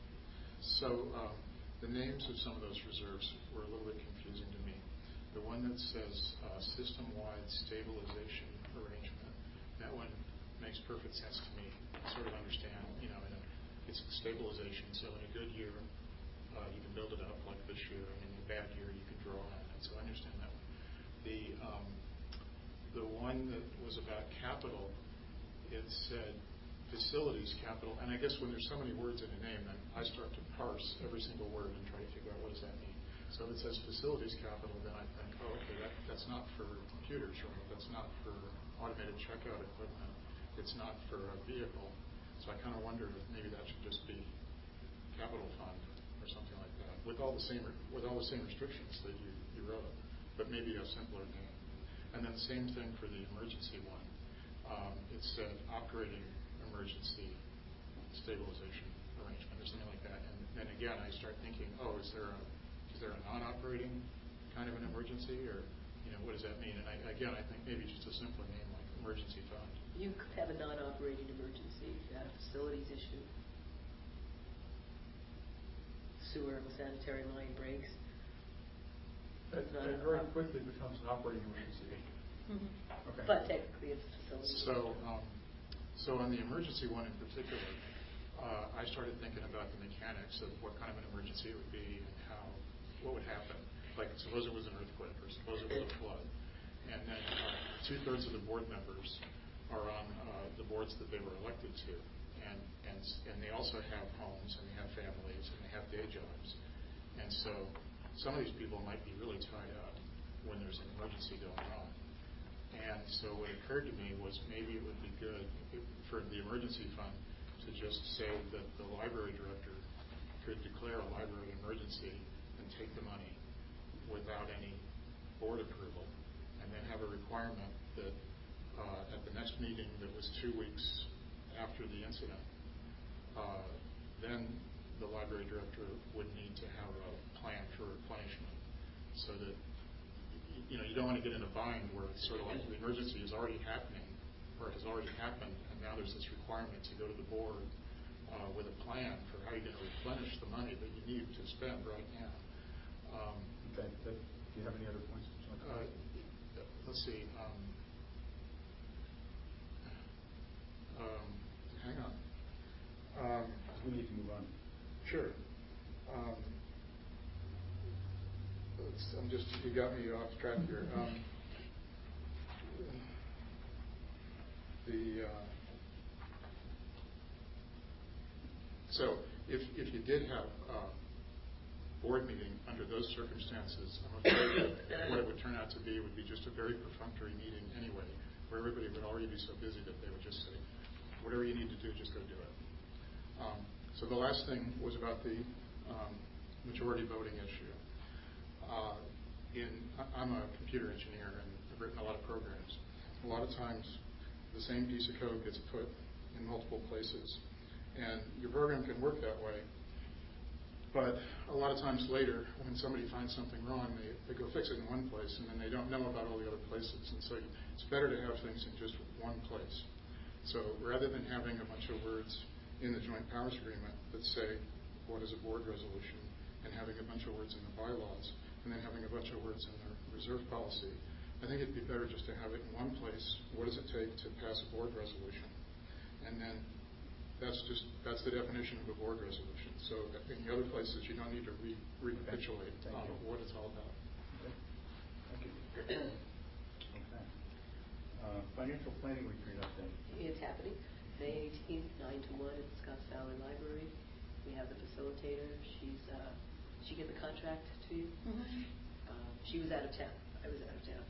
So um, the names of some of those reserves were a little bit confusing to me. The one that says uh, system-wide stabilization arrangement, that one makes perfect sense to me. I sort of understand, you know, in a, it's stabilization, so in a good year, uh, you can build it up like this year, and in a bad year, you can draw on it. So I understand that one. The, um, the one that was about capital, it said facilities capital, and I guess when there's so many words in a name, then I start to parse every single word and try to figure out what does that mean. So if it says facilities capital, then I think, oh, okay, that, that's not for computers, right? That's not for automated checkout equipment. It's not for a vehicle. So I kind of wonder if maybe that should just be capital fund or something like that, with all the same with all the same restrictions that you, you wrote, but maybe a simpler name. And then same thing for the emergency one. Um, it said operating emergency stabilization arrangement or something like that. And then again, I start thinking, oh, is there a is there a non-operating kind of an emergency, or you know, what does that mean? And I, again, I think maybe just a simpler name like emergency fund. You could have a non-operating emergency if you had a facilities issue. Sewer or sanitary line breaks. That, It's not that an very op- quickly becomes an operating emergency. Okay. But technically it's a facility. So, um, so on the emergency one in particular, uh, I started thinking about the mechanics of what kind of an emergency it would be and how, what would happen. Like, suppose it was an earthquake, or suppose it was a flood, and then uh, two-thirds of the board members are on uh, the boards that they were elected to, and and and they also have homes, and they have families, and they have day jobs, and so some of these people might be really tied up when there's an emergency going on. And so what occurred to me was maybe it would be good for the emergency fund to just say that the library director could declare a library emergency and take the money without any board approval, and then have a requirement that uh, at the next meeting that was two weeks after the incident, uh, then the library director would need to have a plan for replenishment, so that you know, you don't want to get in a bind where it's sort of like the emergency is already happening, or has already happened, and now there's this requirement to go to the board uh, with a plan for how you're going to replenish the money that you need to spend right now. Um, Okay. Do you have any other points? That you want to uh, make? let's see. Um, um, hang on. Um, We need to move on. Sure. Um, let's- I'm just, you got me off track here. Um, the uh, so if if you did have a board meeting under those circumstances, I'm afraid that what it would turn out to be would be just a very perfunctory meeting anyway, where everybody would already be so busy that they would just say, whatever you need to do, just go do it. Um, so the last thing was about the um, majority voting issue. Uh, in I'm a computer engineer and I've written a lot of programs. A lot of times the same piece of code gets put in multiple places, and your program can work that way, but a lot of times later when somebody finds something wrong, they, they go fix it in one place and then they don't know about all the other places, and so it's better to have things in just one place. So rather than having a bunch of words in the joint powers agreement that say what is a board resolution, and having a bunch of words in the bylaws, and then having a bunch of words in the reserve policy, I think it'd be better just to have it in one place. What does it take to pass a board resolution? And then that's just that's the definition of a board resolution. So in the other places, you don't need to re- recapitulate Thank on you. what it's all about. Okay. Thank you. Okay. Uh, financial planning retreat update. It's happening, May eighteenth, nine to one at Scotts Valley Library. We have the facilitator. She's, uh, she get the contract to you? Mhm. Um, she was out of town. I was out of town.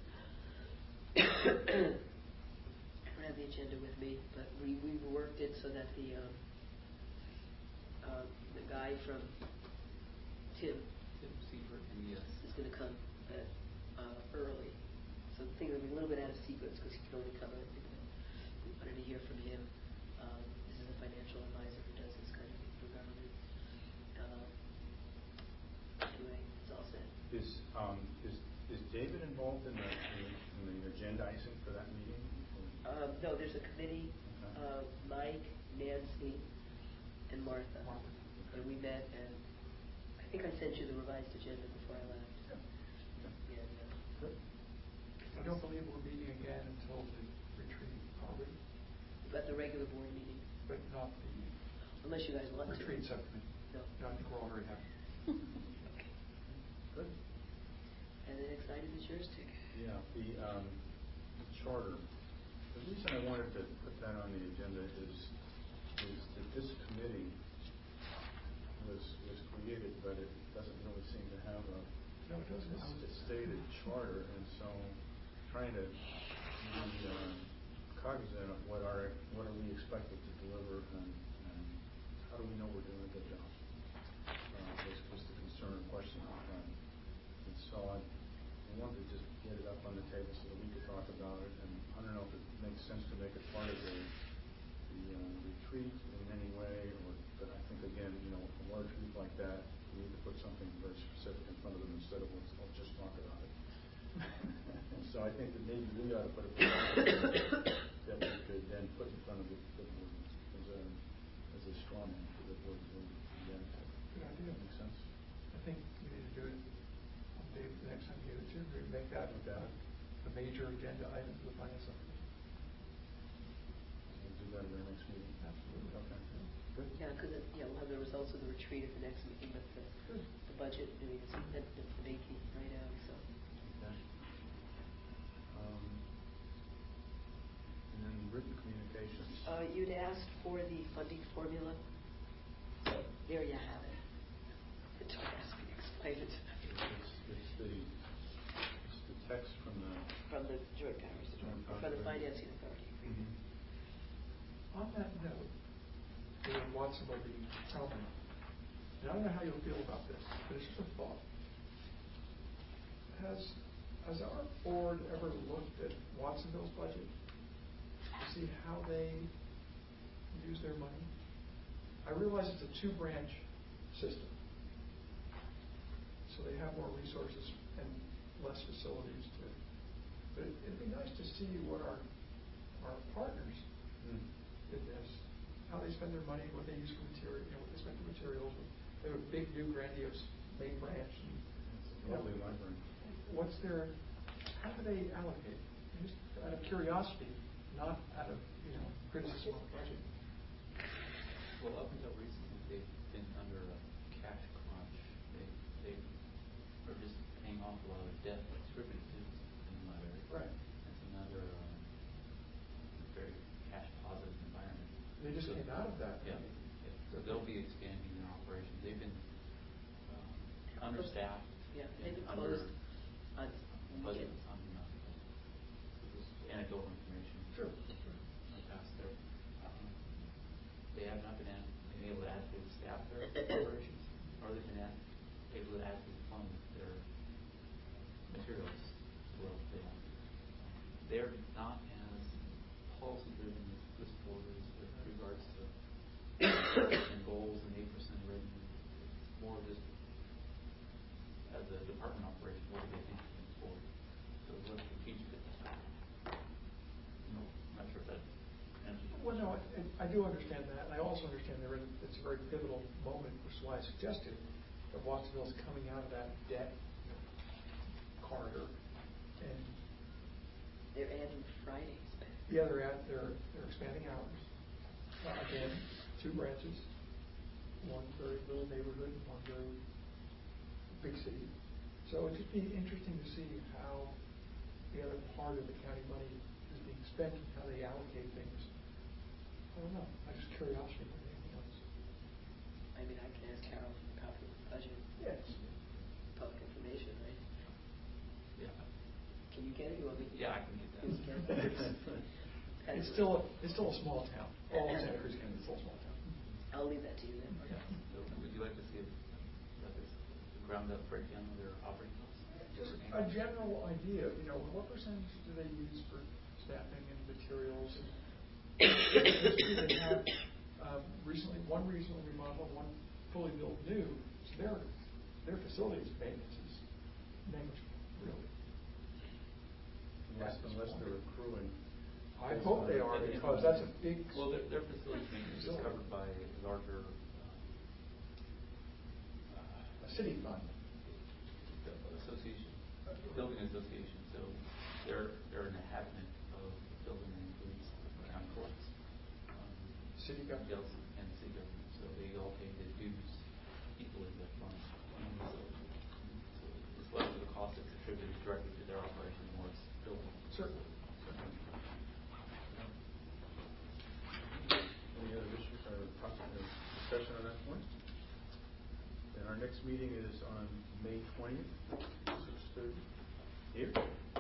I don't have the agenda with me, but we, we worked it so that the, um, uh, the guy from Tim Tim Seifert, and yes. is going to come at, uh, early. So things will be a little bit out of sequence because he can only come early. We wanted to hear from him. Um, this is a financial advisor who does this kind of thing for government. Um, anyway, it's all set. Is um, is is David involved in the in, in the agendizing for that meeting? Um, no, there's a committee, Okay. uh, Mike, Nancy, and Martha. Martha. And we met, and I think I sent you the revised agenda before I left. Yeah. And, uh, Good. I don't believe we're meeting again until the retreat, probably, but the regular board meeting, but not the unless you guys want to. retreat subcommittee. No. No, I think we're all very happy. Okay. Good. And then excited is yours too. Yeah. The um, charter. The reason I wanted to put that on the agenda is is that this committee was was created, but it doesn't really seem to have a No, it doesn't. a stated charter, and so trying to be uh, cognizant of what are what are we expected to deliver, and, and how do we know we're doing a good job? Uh, was, was the concern or question I had. And so I, I wanted to just get it up on the table so that we could talk about it. And I don't know if it makes sense to make it part of the the uh, retreat in any way, or make that Okay. uh, a major agenda item for the finance subcommittee. We'll do that at our next meeting. Absolutely. Okay, good. Yeah, because, yeah, we'll have the results of the retreat at the next meeting, but the, Good. the budget, I mean, it's, that, that's the big key right now, so. Okay. Um, And then written communications. Uh, you'd asked for the funding formula, so there you have it. Don't ask me to explain it. It's, it's the, it's the text from the. From the Joint Powers, Joint from Powers the Authority. Financing Authority. Mhm. On that note, David Watson will be telling me, and I don't know how you'll feel about this, but it's just a thought. Has, has our board ever looked at Watsonville's budget to see how they use their money? I realize it's a two-branch system, so they have more resources and less facilities to, but it- it'd be nice to see what our, our partners Mm. did this, how they spend their money, what they use for material, you know, what they spend for materials. They have a big new grandiose main branch. And, It's you a know, lovely library. What's their, how do they allocate? Just out of curiosity, not out of, you know, criticism of the budget. Well, up until recently, they've been under a cash crunch. They, they are just paying off a lot of debt that's attributed to the library. Right. It's another um, very cash positive environment. They just So- came out of that. Yeah, yeah. So they'll be expanding their operations. They've been um, understaffed. Yeah, they've been and under closed on budget. weekends. On, uh, this is anecdotal information. Sure. My past there. Um, they have not been, at, been able to adequately staff their operations, or they've been at, able to adequately fund their materials as well as they want. They're not as policy driven as this board is with regards to and goals and eight percent revenue. It's more just as a department operation, what do they think moving forward? So what's strategic at this time? No, I'm not sure if that answers your Well, no, question. I, I do understand that, and I also understand they're in, it's a very pivotal moment, which is why I suggested that Watsonville's coming out of that debt corridor, and They're adding Fridays back. yeah, they're at, they're, they're expanding hours. Uh, again, two branches, one very little neighborhood, one very big city. So it'd just be interesting to see how the other part of the county money is being spent and how they allocate things. I don't know, I just curiosity more than anything else. I mean, I can ask Carol for a copy of the budget, Yes. public information, right? Yeah. Can you get it? You want me to? Yeah, I can get that. You can get it? It's still, a, it's still a small town. All of Santa Cruz County is still a small town. I'll leave that to you then. Yeah. So would you like to see a, like this ground up breakdown of their operating costs? Just a general idea, you know, what percentage do they use for staffing and materials? And they have um, recently, one recently remodeled, one fully built new. So their their facilities maintenance is negligible, really. Unless, unless they're accruing. I hope they are, because that's a big. Well, their, their facilities maintenance is facility. covered by a larger uh, A city fund. uh, association, building association. So they're they're an inhabitant of the building that includes the county courts, um, City government. jails, and city government. So they all pay the dues equally to that fund. Um, so, so it's less of the cost that's attributed directly to their operation, more it's building. Certainly. Any other issues or possible discussion on that point? Then our next meeting is on May twentieth, six thirty. Here?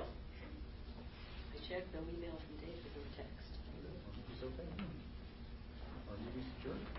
I checked, no email from David or text. It's okay. Our meeting's adjourned.